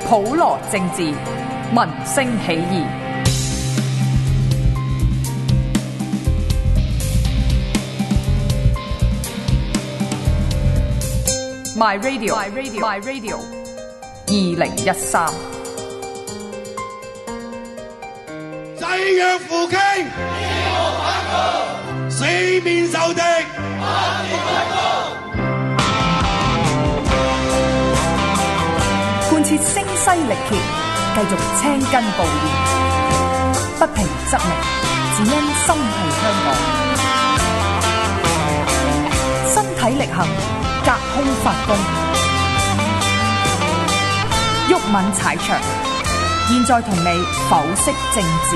普羅政治，民聲起義。My Radio 2013。 濟弱扶傾，四面受敵， 貫徹聲嘶力竭，繼續青筋暴現，不平則鳴，只因心繫香港。身體力行，隔空發功，毓民踩場，現在同你剖析政治。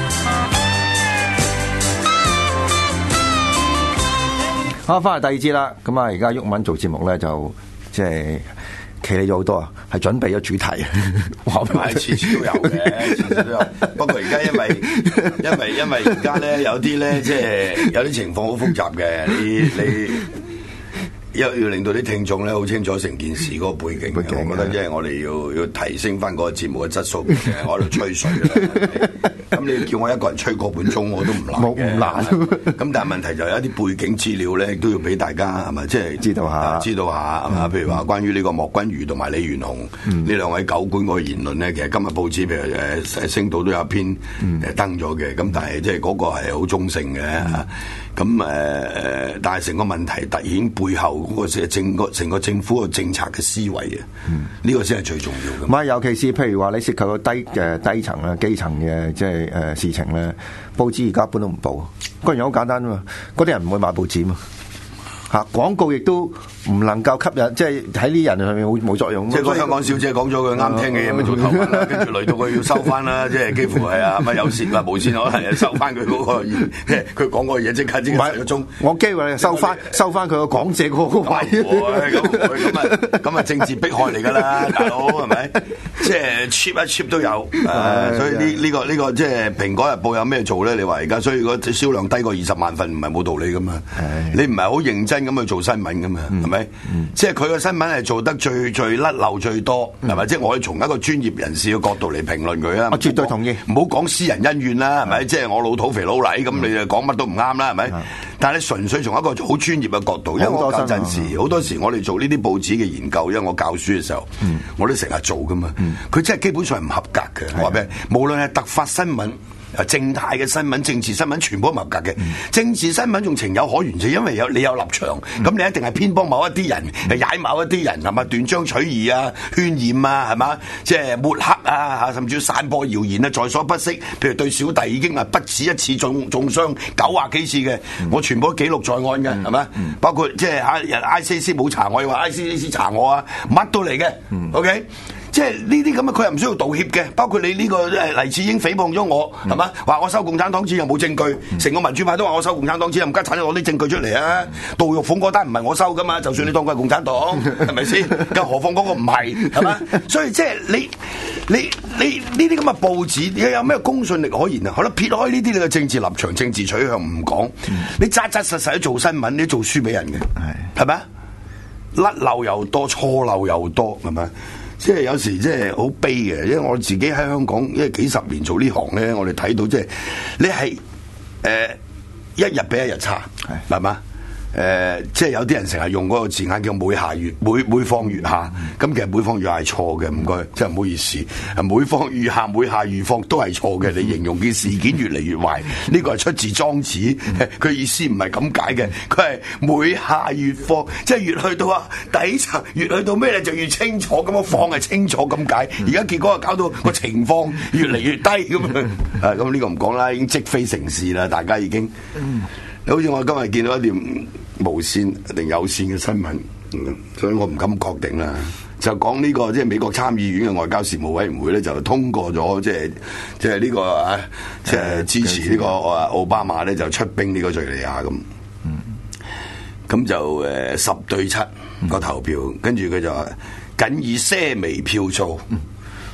好，翻嚟第二節啦。咁啊，而家毓民做節目咧，就即係企理咗好多啊，係準備咗主題。 唔係次次都有嘅，次次都有。不過而家因為而家咧有啲咧，即係有啲情況好複雜嘅，你。要令到啲聽眾咧好清楚成件事嗰個背景，我覺得即係我哋要提升翻嗰個節目嘅質素嘅，我喺度吹水啦。咁你叫我一個人吹個半鐘我都唔難嘅，唔難。咁但係問題就有一啲背景資料咧，都要俾大家係咪？即係知道下係嘛？譬如話關於呢個莫君如同埋李元洪呢兩位狗官嗰個言論咧，其實今日報紙譬如星島都有一篇登咗嘅，咁但係即係嗰個係好中性嘅。咁但係成個問題突顯背後嗰個成個政府個政策嘅思維啊，呢個先係最重要嘅。 唔係，尤其是譬如話你涉及到低層啦、基層嘅即係事情咧，報紙而家一般都唔報。個原因好簡單啊嘛，嗰啲人唔會買報紙嘛。嚇，廣告亦都唔能夠吸引，即係喺呢人上面冇作用。 即係個香港小姐講咗句啱聽嘅嘢，咪做頭文啦，跟住累到佢要收翻啦，即係幾乎係啊，咪有線話無線可能收翻佢嗰個，佢講個嘢即刻個鐘。我機會收翻佢個講者嗰個位。 咁啊政治迫害嚟㗎啦，大佬係咪？即係 cheap 一 cheap 都有。所以呢個即係蘋果日報有咩做咧？你話而家所以個銷量低過20萬份唔係冇道理㗎嘛？你唔係好認真咁去做新聞㗎嘛？係咪？即係佢個新聞係做得最甩漏最多，係咪？即係我哋從一個專業人士嘅角度嚟評論佢啊！ 我絕對同意， 唔好講私人恩怨啦，係咪？即係我老土肥佬黎咁，你就講乜都唔啱啦，係咪？但係你純粹從一個好專業嘅角度，因為我有陣時好多時我哋做呢啲報紙嘅研究，因為我教書嘅時候，我都成日做噶嘛。佢真係基本上係唔合格嘅。我話咩？無論係突發新聞。靜態嘅新聞、政治新聞全部都唔合格嘅。政治新聞仲情有可原，就因為你有立場，咁你一定係偏幫某一啲人，踩某一啲人，係咪斷章取義啊、渲染啊，係嘛？即係抹黑啊，甚至散播謠言啊，在所不惜。譬如對小弟已經係不止一次中傷90幾次嘅，我全部都記錄在案嘅，係咪？包括即係ICAC 冇查我，又話 ICAC 查我啊，乜都嚟嘅。OK。即係呢啲咁嘅，佢又唔需要道歉嘅。包括你呢個黎智英誹謗咗我，係嘛？話我收共產黨錢又冇證據，成個民主派都話我收共產黨錢，唔家產攞啲證據出嚟啊！杜玉鳳嗰單唔係我收噶嘛，就算你當佢係共產黨，係咪先？更何況嗰個唔係，係嘛？所以即係你呢啲咁嘅報紙，有咩公信力可言啊？好啦，撇開呢啲你嘅政治立場、政治取向唔講，你扎扎實實做新聞，你做書俾人嘅，係咪啊？甩漏又多，錯漏又多，係咪？即係有時即係好悲嘅，因為我自己喺香港，因為幾十年做呢行咧，我哋睇到即係你係一日比一日差，係嘛？即係有啲人成日用嗰個字眼叫每況愈下，咁其實每況愈下係錯嘅，唔該，真係唔好意思。每況愈下，每下愈況都係錯嘅。你形容件事件越嚟越壞，呢個係出自莊子，佢意思唔係咁解嘅，佢係每下愈況，即係越去到底層，越去到咩咧就越清楚，咁個況係清楚咁解。而家結果搞到個情況越嚟越低咁啊！咁呢個唔講啦，已經積非成是啦，大家已經。好似我今日見到一條無線定有線嘅新聞，所以我唔敢確定啦。就講呢個即係美國參議院嘅外交事務委員會咧，就通過咗即係呢個即係支持呢個奧巴馬咧就出兵呢個敘利亞咁。咁就10-7個投票，跟住佢就話僅以些微票數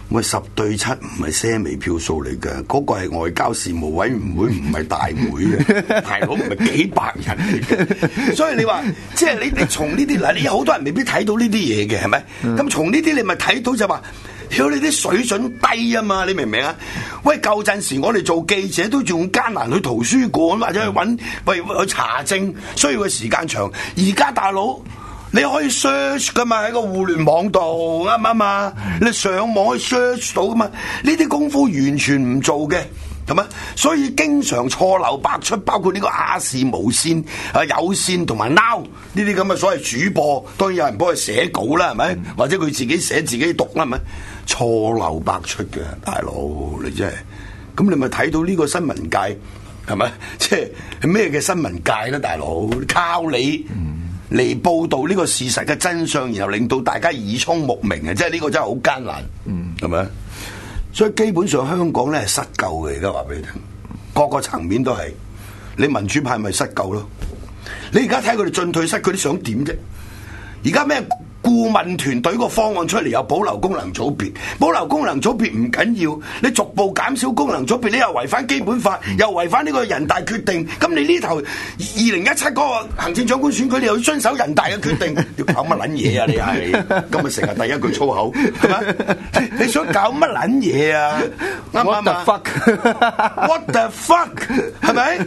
喂，10對7唔係些微票數嚟嘅，嗰、個係外交事務委員會，唔係大會嘅，大佬唔係幾百人嚟嘅，所以你話即係你從呢啲嗱，你有好多人未必睇到呢啲嘢嘅，係咪？咁從呢啲你咪睇到就話，屌你啲水準低啊嘛，你明唔明啊？喂，舊陣時我哋做記者都仲艱難去圖書館或者去揾去查證，需要嘅時間長，而家大佬。你可以 search 噶嘛，喺個互聯網度啱唔啱啊？你上網可以 search 到噶嘛？呢啲功夫完全唔做嘅，係咪？所以經常錯漏百出，包括呢個亞視、無線、有線同埋 Now 呢啲咁嘅所謂主播，當然有人幫佢寫稿啦，係咪？或者佢自己寫自己讀啦，係咪？錯漏百出嘅，大佬你真係，咁你咪睇到呢個新聞界係咪？即係咩嘅新聞界咧，大佬靠你。嚟報導呢個事實嘅真相，然後令到大家耳聰目明啊！即係呢個真係好艱難，係咪？所以基本上香港咧係失救嘅，而家話俾你聽，各個層面都係。你民主派咪失救咯？你而家睇佢哋進退失，佢哋想點啫？而家咩顧問團隊個方案出嚟，有保留功能組別，保留功能組別唔緊要，你逐步減少功能組別，你又違反基本法，又違反呢個人大決定，咁你呢頭2017嗰個行政長官選舉，你又要遵守人大嘅決定，要搞乜撚嘢啊？你係今日成日第一句粗口，係咪？你想搞乜撚嘢啊？啱唔啱啊 What the fuck？What the fuck？ 係咪？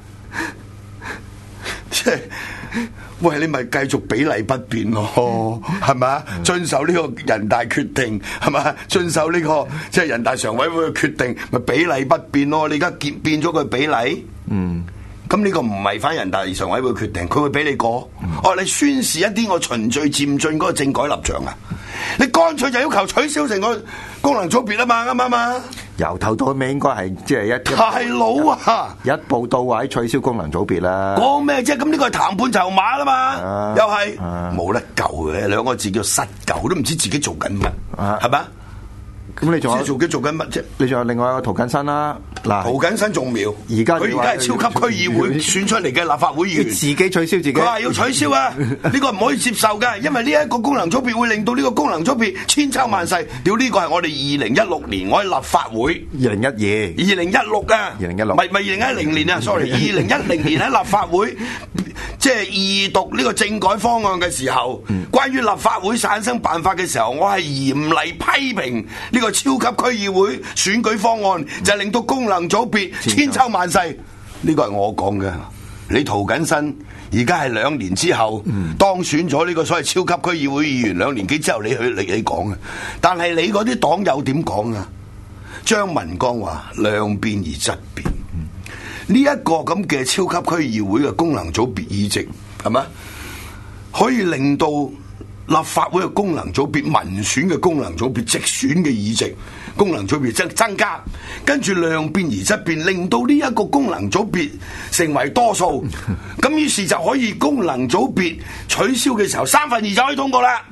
即係。喂，你咪繼續比例不變咯，係咪？遵守呢個人大決定，係咪？遵守呢個即係人大常委會嘅決定，咪比例不變咯。你而家變咗佢比例，咁呢個唔係反人大常委會決定，佢會俾你過。你宣示一啲我循序漸進嗰個政改立場啊！你乾脆就要求取消成個功能組別啊嘛，啱唔啱啊？ 由頭到尾應該係即係大佬啊， 一步到位取消功能組別啦。 講咩啫？咁呢個係談判籌碼啦嘛，又係冇得救嘅，兩個字叫失救，都唔知自己做緊乜，係咪？ 咁你仲有做緊乜啫？ 你仲有另外一個涂謹申啦，嗱， 涂謹申仲妙， 佢而家係超級區議會選出嚟嘅立法會議員， 自己取消自己， 佢話要取消啊！呢個唔可以接受㗎，因為呢一個功能組別會令到呢個功能組別千秋萬世。屌，呢個係我哋2016年我喺立法會2016啊，2016唔係2010年啊 ，sorry， 2010年喺立法會。即係二讀呢個政改方案嘅時候，關於立法會產生辦法嘅時候，我係嚴厲批評呢個超級區議會選舉方案，就係令到功能組別千秋萬世。呢個係我講嘅，你涂謹申而家係2年之後當選咗呢個所謂超級區議會議員，2年幾之後你講嘅，但係你嗰啲黨友點講啊？張文光話量變而質變。呢一個咁嘅超級區議會嘅功能組別議席係咪可以令到立法會嘅功能組別、民選嘅功能組別、直選嘅議席功能組別增加，跟住量變而質變，令到呢一個功能組別成為多數，咁於是就可以功能組別取消嘅時候2/3就可以通過啦。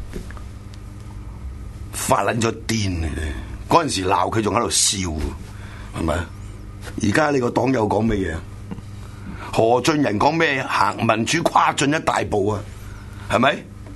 發撚咗癲啊！嗰陣時鬧佢仲喺度笑，係咪？而家你個黨友講乜嘢？何俊仁講咩？行民主跨進一大步啊，係咪？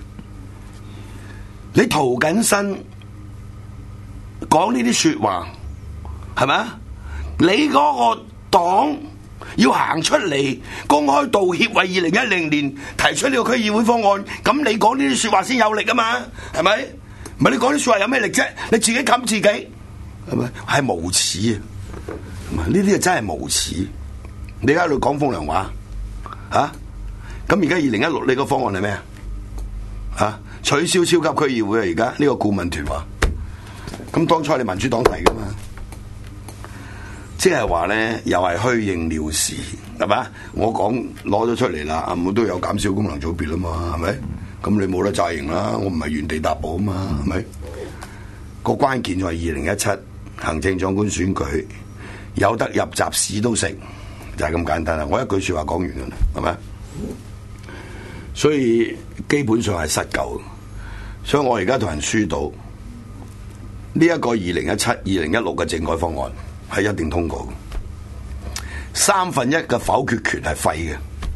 你涂謹申講呢啲說話，係咪？你嗰個黨要行出嚟公開道歉，為2010年提出呢個區議會方案，咁你講呢啲說話先有力啊嘛，係咪？唔係你講啲說話有咩力啫？你自己冚自己，係咪？係無恥啊！呢啲啊真係無恥！你而家喺度講風涼話，咁而家2016你個方案係咩啊？取消超級區議會啊！而家呢個顧問團話，咁當初你民主黨提噶嘛？即係話咧，又係虛應了事，係嘛？我講攞咗出嚟啦，我都有減少功能組別啦嘛，係咪？咁你冇得詐型啦，我唔係原地踏步啊嘛，係咪？個關鍵就係2017行政長官選舉。有得入閘屎都食，就係咁簡單啦！我一句說話講完㗎啦，係咪？所以基本上係失救，所以我而家同人輸到呢一個2017、2016嘅政改方案係一定通過嘅，1/3嘅否決權係廢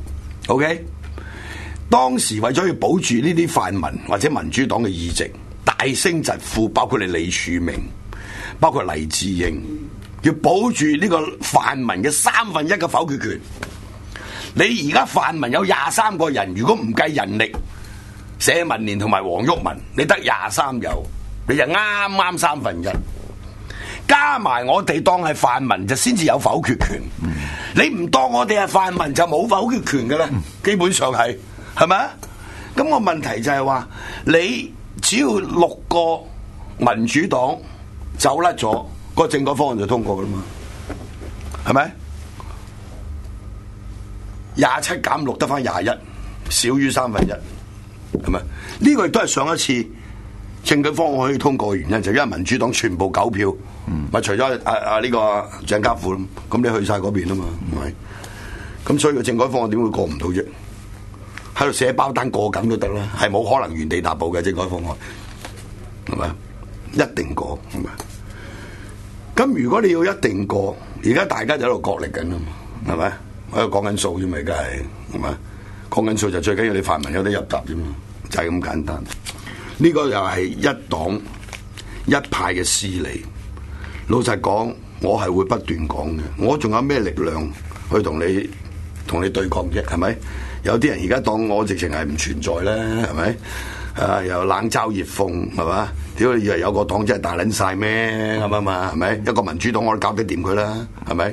嘅。OK，當時為咗要保住呢啲泛民或者民主黨嘅議席，大聲疾呼，包括你李柱銘，包括黎智英，要保住呢個泛民嘅1/3嘅否決權。你而家泛民有23個人，如果唔計人力，社民連同埋黃毓民，你得23有，你就啱啱1/3，加埋我哋當係泛民就先至有否決權。你唔當我哋係泛民就冇否決權㗎啦，基本上係咪啊？咁個問題就係話，你只要6個民主黨走甩咗，個政改方案就通過㗎啦嘛，係咪？27減6得返21，少於1/3，係咪？呢個亦都係上一次政改方案可以通過嘅原因，就因為民主黨全部9票，咪除咗呢個鄭家富，咁你去晒嗰邊啊嘛，係咪？咁所以個政改方案點會過唔到啫？喺度寫包單過緊都得啦，係冇可能原地踏步嘅政改方案，係咪？一定過，係咪？咁如果你要一定過，而家大家就喺度角力緊啊嘛，係咪？喺度講緊數啫嘛，而家係咪？講緊數就最緊要你泛民有得入閘啫嘛，就係咁簡單。呢個又係一黨一派嘅私利。老實講，我係會不斷講嘅。我仲有咩力量去同你對抗啫？係咪？有啲人而家當我直情係唔存在咧，係咪？又冷嘲熱諷，係嘛？屌你以為有個黨真係大撚晒咩？咁啊嘛，係咪？一個民主黨我都搞得掂佢啦，係咪？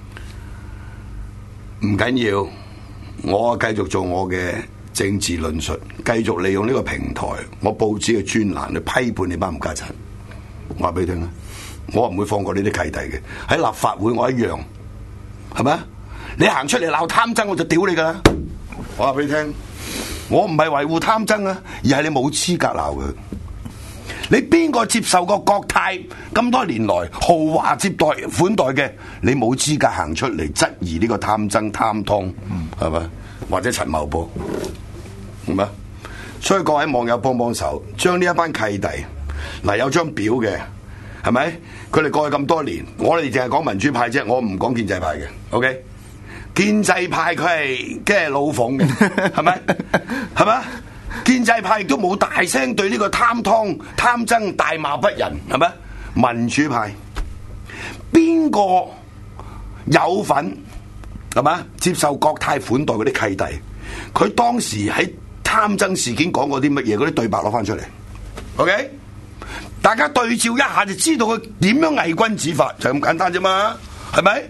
唔緊要，我繼續做我嘅政治論述，繼續利用呢個平台，我報紙嘅專欄去批判你班冚家鏟。我話俾你聽啦，我唔會放過呢啲契弟嘅。喺立法會我一樣，係咪？你行出嚟鬧貪爭，我就屌你噶啦！我話俾你聽，我唔係維護貪爭啊，而係你冇資格鬧佢。你邊個接受過國泰咁多年來豪華接待款待嘅？你冇資格行出嚟質疑呢個貪爭貪湯，係咪？或者陳茂波，係咪？所以各位網友幫手，將呢一班契弟嗱有張表嘅，係咪？佢哋過去咁多年，我哋淨係講民主派啫，我唔講建制派嘅。OK， 建制派佢係即係老諷嘅，係咪？係咪？建制派亦都冇大聲對呢個貪湯貪爭大罵不仁，係咪？民主派邊個有份係嘛？接受國泰款待嗰啲契弟，佢當時喺貪爭事件講過啲乜嘢？嗰啲對白攞翻出嚟 ，OK？ 大家對照一下就知道佢點樣偽君子法，就咁簡單啫嘛，係咪？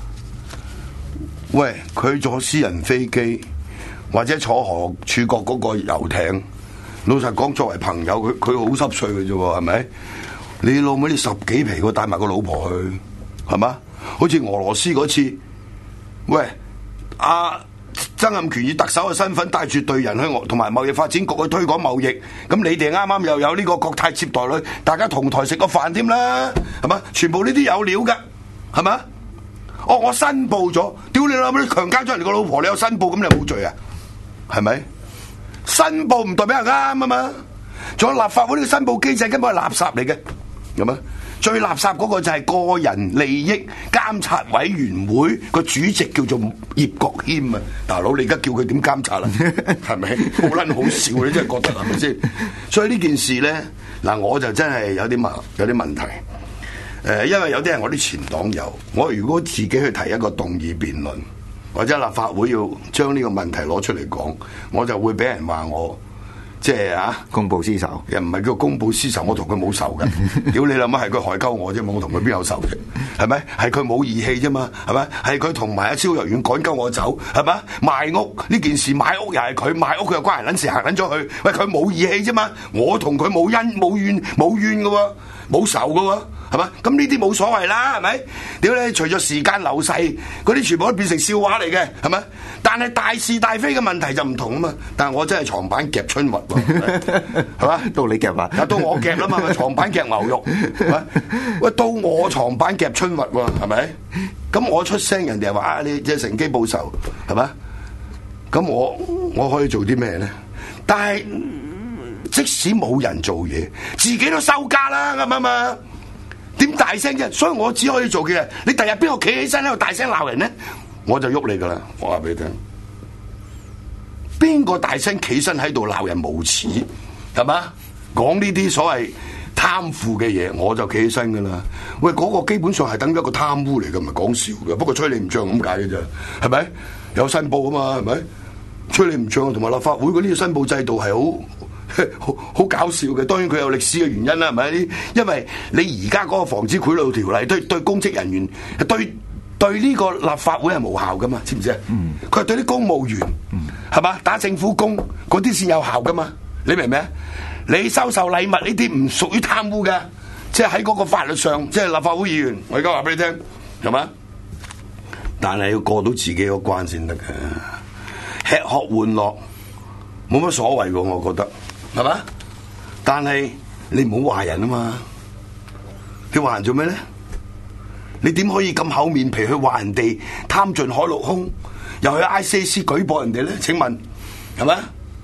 喂，佢坐私人飛機或者坐何處國嗰個遊艇，老實講，作為朋友，佢好濕碎嘅啫，係咪？你老妹，你10幾皮佢帶埋個老婆去，係嘛？好似俄羅斯嗰次，喂，曾蔭權以特首嘅身份帶住隊人去同埋貿易發展局去推廣貿易，咁你哋啱啱又有呢個國泰接待女，大家同台食個飯添啦，係嘛？全部呢啲有料噶，係嘛？哦，我申報咗，屌你老母，你強姦咗人哋個老婆，你有申報，咁你冇罪啊？係咪？申報唔代表係啱啊嘛？仲有立法會呢個申報機制根本係垃圾嚟嘅，咁啊？最垃圾嗰個就係個人利益監察委員會個主席叫做葉國謙啊！大佬，你而家叫佢點監察啊？係咪？好撚好笑，你真係覺得係咪先？所以呢件事咧，嗱，我就真係有啲問題。因為有啲係我啲前黨友，我如果自己去提一個動議辯論，或者立法會要將呢個問題攞出嚟講，我就會俾人話我。即係公報私仇， 又唔係叫公報私仇，我同佢冇仇嘅。屌你諗乜係佢害鳩我啫嘛，我同佢邊有仇啫？係咪？係佢冇義氣啫嘛？係咪？係佢同埋阿蕭若元趕鳩我走，係咪？賣屋呢件事，買屋又係佢，賣屋佢又關人撚事，行撚咗去。喂，佢冇義氣啫嘛？我同佢冇恩冇怨嘅喎，冇仇嘅喎。係嘛？咁呢啲冇所謂啦，係咪？屌你！隨着時間流逝，嗰啲全部都變成笑話嚟嘅，係咪？但係大是大非嘅問題就唔同啊嘛。但係我真係床板夾春核喎，係嘛？ 到你夾啊？ 到我夾啦嘛，床板夾牛肉，係咪？喂，到我床板夾春核喎，係咪？咁我出聲，人哋話你即係乘機報仇，係咪？咁我可以做啲咩咧？但係即使冇人做嘢，自己都收家啦，啱唔啱啊？點大聲啫？所以我只可以做嘅，你第日邊個企起身喺度大聲鬧人咧，我就喐你噶啦！我話俾你聽，邊個大聲企身喺度鬧人無恥，係嘛？ 講呢啲所謂貪腐嘅嘢，我就企起身噶啦。喂，嗰個基本上係等於一個貪污嚟嘅，唔係講笑嘅。不過吹你唔脹咁解嘅啫，係咪？有申報啊嘛，係咪？吹你唔脹，同埋立法會嗰啲申報制度係好搞笑嘅。當然佢有歷史嘅原因啦，係咪？因為你而家嗰個防止賄賂條例對公職人員對呢個立法會係無效噶嘛？知唔知啊？佢係對啲公務員係嘛，打政府工嗰啲先有效噶嘛？你明唔明啊？你收受禮物呢啲唔屬於貪污嘅，即係喺嗰個法律上，即係立法會議員。我而家話俾你聽，係嘛？但係要過到自己個關先得嘅，吃喝玩樂冇乜所謂嘅，我覺得係嘛？但係你唔好話人啊嘛，你話人做咩咧？你點可以咁厚面皮去話人哋貪盡海陸空，又去 ICAC 舉報人哋咧？請問係咪？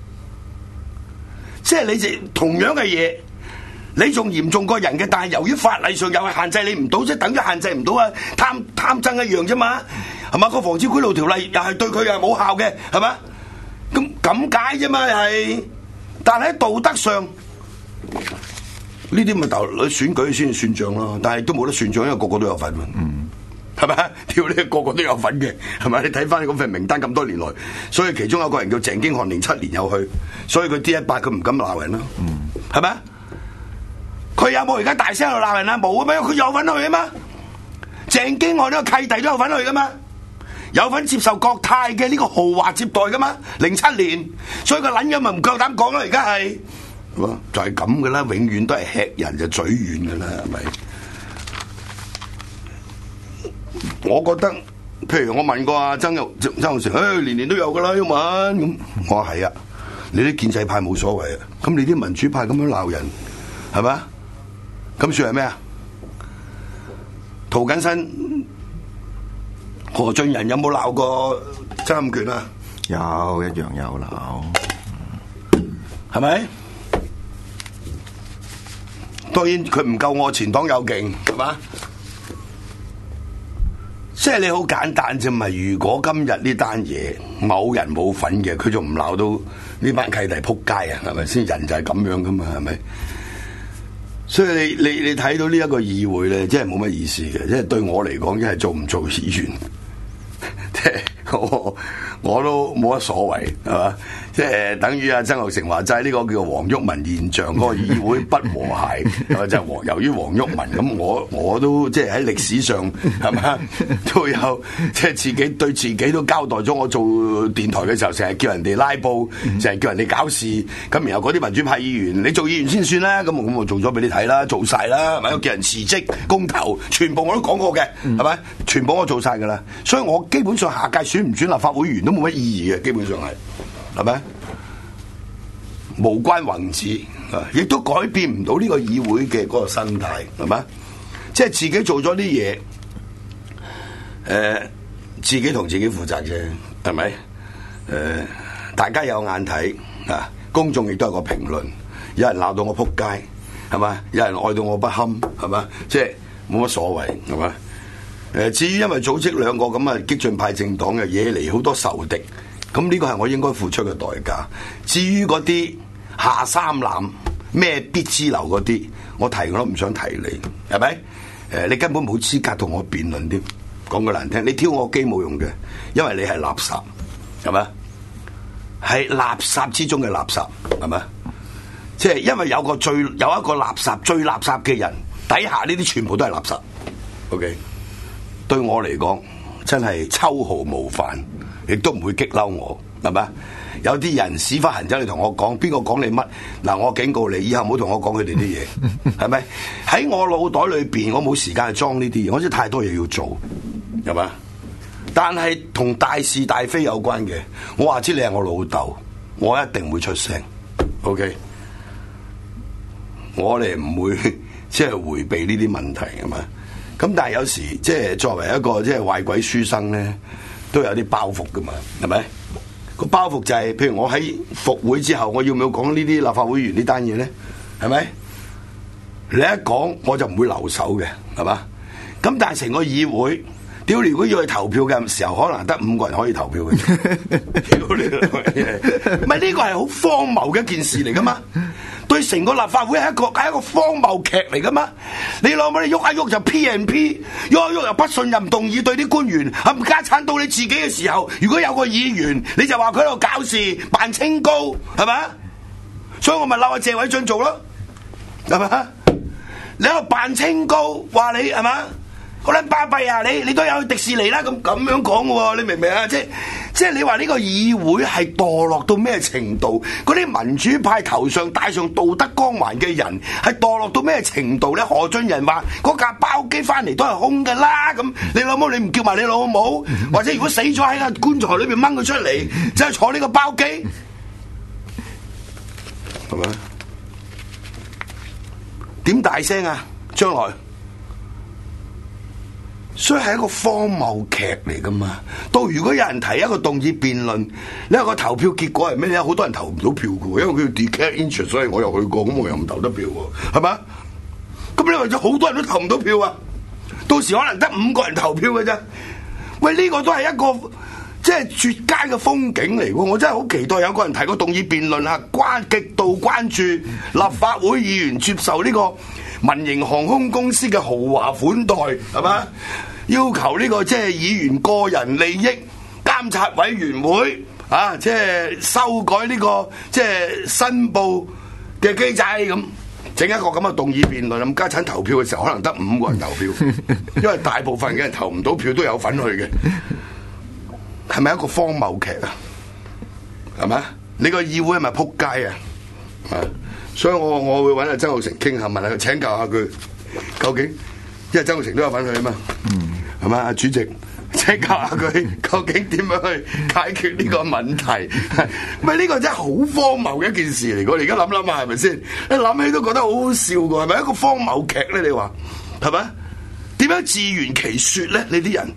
即係你哋同樣嘅嘢，你仲嚴重過人嘅，但係由於法例上又係限制你唔到，即係等於限制唔到啊貪爭一樣啫嘛，係嘛？個防止賄賂條例又係對佢又係冇效嘅，係嘛？咁解啫嘛係，但係喺道德上。呢啲咪投選舉先算賬咯，但係都冇得算賬，因為個個都有份，係咪？屌你個個都有份嘅，係咪？你睇翻嗰份名單咁多年來，所以其中有個人叫鄭經翰07年有去，所以佢 D18佢唔敢鬧人咯，係咪？佢有冇而家大聲喺度鬧人啊？冇啊咩？佢有份去啊嘛。鄭經翰呢個契弟都有份去噶嘛，有份接受國泰嘅呢個豪華接待噶嘛，07年，所以個撚樣咪唔夠膽講咯，而家係。就係咁嘅啦，永遠都係吃人就嘴軟嘅啦，係咪？我覺得，譬如我問過阿曾鈺成，年年都有噶啦，英文咁，我話係啊，你啲建制派冇所謂啊，咁你啲民主派咁樣鬧人，係咪？咁算係咩啊？涂謹申、何俊仁有冇鬧過曾蔭權啊？ 有，一樣有鬧， 係咪？當然佢唔夠我前黨友勁，係嘛？即係你好簡單啫嘛。如果今日呢單嘢某人冇份嘅，佢仲唔鬧到呢班契弟仆街啊？係咪先？人就係咁樣噶嘛，係咪？所以你睇到呢一個議會咧，真係冇乜意思嘅。即係對我嚟講，即係做唔做議員，即係我都冇乜所謂，係嘛？即係等於阿曾鈺成話齋呢個叫黃毓民現象，嗰個議會不和諧，係咪就係由於黃毓民咁？我都即係喺歷史上係嘛都有，即係自己對自己都交代咗。我做電台嘅時候，成日叫人哋拉布，成日叫人哋搞事，咁然後嗰啲民主派議員，你做議員先算啦。咁我做咗俾你睇啦，做晒啦，係咪？叫人辭職、公投，全部我都講過嘅，係咪？全部我做晒噶啦。所以我基本上下屆選唔選立法會議員都冇乜意義嘅，基本上係咪？無關宏旨，亦都改變唔到呢個議會嘅嗰個生態，係咪？即係自己做咗啲嘢，自己同自己負責啫，係咪？大家有眼睇啊，公眾亦都有個評論，有人鬧到我仆街，係咪？有人愛到我不堪，係咪？即係冇乜所謂，係咪？至於因為組織兩個咁嘅激進派政黨嘅惹嚟好多仇敵。咁呢個係我應該付出嘅代價。至於嗰啲下三濫咩必之流嗰啲，我提我都唔想提你，係咪？你根本冇資格同我辯論添。講句難聽，你挑我機冇用嘅，因為你係垃圾，係咪？係垃圾之中嘅垃圾，係咪？即係因為有一個垃圾最垃圾嘅人底下呢啲全部都係垃圾。OK， 對我嚟講真係秋毫無犯。亦都唔會激嬲我，係咪？有啲人屎忽痕走嚟同我講，邊個講你乜？嗱，我警告你，以後唔好同我講佢哋啲嘢，係咪？喺我腦袋裏邊，我冇時間去裝呢啲嘢，我真係太多嘢要做，係咪？但係同大是大非有關嘅，我話知你係我老豆，我一定會出聲。OK， 我哋唔會即係迴避呢啲問題，係咪？咁但係有時即係作為一個即係壞鬼書生咧。都有啲包袱噶嘛，係咪？個包袱就係、是，譬如我喺復會之後，我要唔要講呢啲立法會議員呢單嘢咧？係咪？你一講我就唔會留手嘅，係嘛？咁但係成個議會，屌你如果要去投票嘅時候，可能得5個人可以投票嘅，屌你！唔係呢個係好荒謬嘅一件事嚟噶嘛？ 對成個立法會係一個荒謬劇嚟噶嘛？你攞乜你喐一喐就 P&P， 喐一喐又不信任動議對啲官員，冚家鏟到你自己嘅時候，如果有個議員你就話佢喺度搞事扮清高，係咪？所以我咪鬧阿謝偉俊做咯，係咪？你喺度扮清高，話你係嘛？好撚巴閉啊！你都有去迪士尼啦，咁樣講嘅喎，你明唔明啊？即係你話呢個議會係墮落到咩程度？嗰啲民主派頭上戴上道德光環嘅人係墮落到咩程度咧？何俊仁話嗰架包機翻嚟都係空㗎啦，咁你老母你唔叫埋你老母，或者如果死咗喺個棺材裏邊掹佢出嚟，就係坐呢個包機，係咪？點大聲啊？將來？所以係一個荒謬劇嚟噶嘛？到如果有人提一個動議辯論，你有個投票結果係咩？有好多人投唔到票嘅，因為佢要 declare interest， 所以我又去過，咁我又唔投得票喎，係嘛？咁你話咗好多人都投唔到票啊？到時可能得5個人投票嘅啫。喂，呢個都係一個即係絕佳嘅風景嚟喎！我真係好期待有個人提個動議辯論啊，極度關注立法會議員接受呢個民營航空公司嘅豪華款待，係嘛？要求呢個即係議員個人利益監察委員會啊，即係修改呢個即係申報嘅機制咁，整一個咁嘅動議辯論，咁家產投票嘅時候可能得5個人投票，因為大部分嘅人投唔到票都有份去嘅，係咪一個荒謬劇啊？係咪？你個議會係咪撲街啊？所以我會揾阿曾鈺成傾下，問下佢請教下佢究竟，因為曾鈺成都有份去啊嘛，係嘛？阿主席請教下佢究竟點樣去解決呢個問題？咪呢個真係好荒謬嘅一件事嚟，我哋而家諗下係咪先？你諗起都覺得好好笑㗎，係咪一個荒謬劇咧？你話係咪？點樣自圓其說咧？呢啲人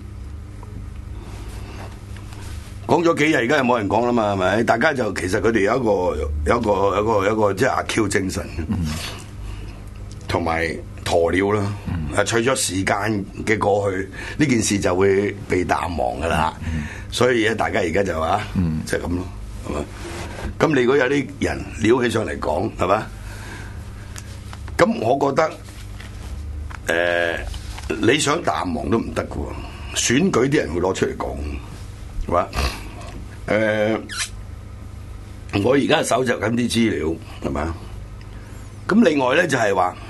講咗幾日，而家又冇人講啦嘛，係咪？大家就其實佢哋有一個即係阿 Q 精神，同埋鴕鳥啦。隨咗時間嘅過去，呢件事就會被淡忘噶啦。所以咧，大家而家就話，就係咁咯，係嘛？咁你如果有啲人撩起上嚟講，係嘛？咁我覺得，你想淡忘都唔得噶喎。選舉啲人會攞出嚟講。係嘛？我而家搜集緊啲資料，係嘛？咁另外咧就係話，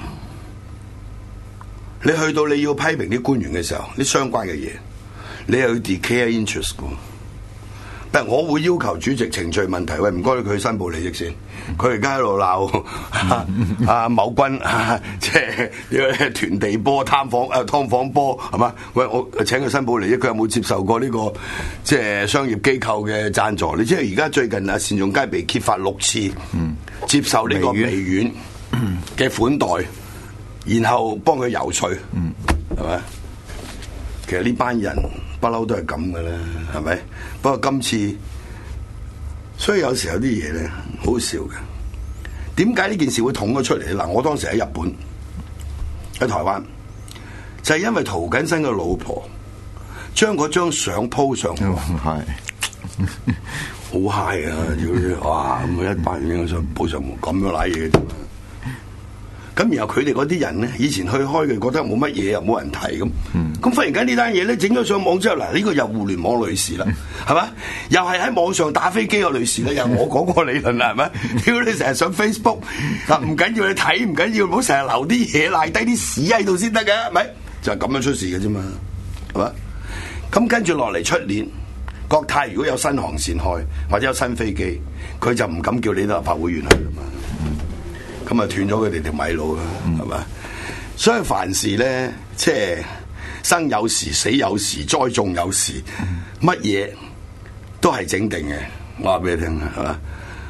你去到你要批評啲官員嘅時候，啲相關嘅嘢，你又要 declare interest 嘅。但係我會要求主席程序問題，喂，唔該佢申報利益先。佢而家喺度鬧阿某君，即係團地波、劏房波，係嘛？喂，我請佢申報利益，佢有冇接受過呢個即係商業機構嘅贊助？你知係而家最近啊，單仲偕被揭發6次，接受呢個微軟嘅款待，然後幫佢游說，係咪？其實呢班人不嬲都係咁嘅啦，係咪？不過今次，所以有時候啲嘢咧好笑嘅。點解呢件事會捅咗出嚟？嗱，我當時喺日本，喺台灣，就係因為涂謹申嘅老婆將嗰張相 po 上去，係好 high 啊！哇，咁啊100影相 po 上咁樣瀨嘢嘅。咁然後佢哋嗰啲人咧，以前去開嘅覺得冇乜嘢，又冇人提咁。咁忽然間呢單嘢咧整咗上網之後，嗱呢個又互聯網類似啦，係嘛？又係喺網上打飛機嘅類似啦，又我講個理論啦，係咪？屌你成日上 Facebook 嗱，唔緊要你睇，唔緊要，唔好成日留啲嘢賴低啲屎喺度先得嘅，係咪？就係咁樣出事嘅啫嘛，係嘛？咁跟住落嚟出年，國泰如果有新航線開或者有新飛機，佢就唔敢叫你立法會議員去啦嘛。咁啊斷咗佢哋條米路啦，係嘛？所以凡事咧，即係生有時，死有時，栽種有時，乜嘢都係整定嘅。我話俾你聽啊，係嘛？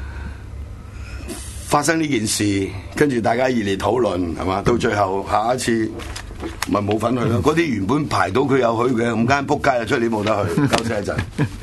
發生呢件事，跟住大家熱烈討論，係嘛？到最後下一次咪冇份去咯。嗰啲原本排到佢有去嘅，咁間仆街就出年冇得去，休息一陣。